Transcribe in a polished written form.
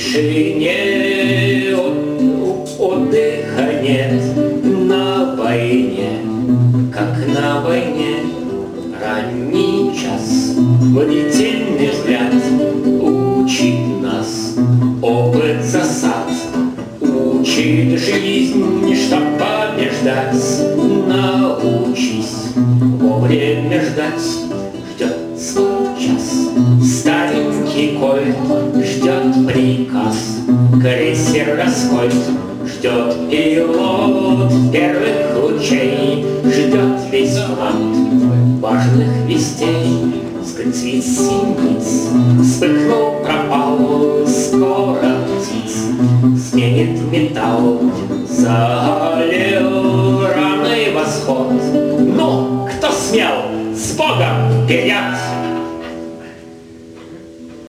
тишине отдыха нет на войне, как на войне. Ранний час, бдительный взгляд учит нас, опыт засад учит жизнь, чтоб побеждать. Научись вовремя ждать, ждет свой час. Старенький кольт ждет приказ, крейсер Аскольд ждет пилот первых лучей, ждет весь флот важных вестей. Скрыть синиц, вспыхнул, пропал, скоро птиц сменит металл, залил ранний восход. Ну, кто смел, с Богом вперед!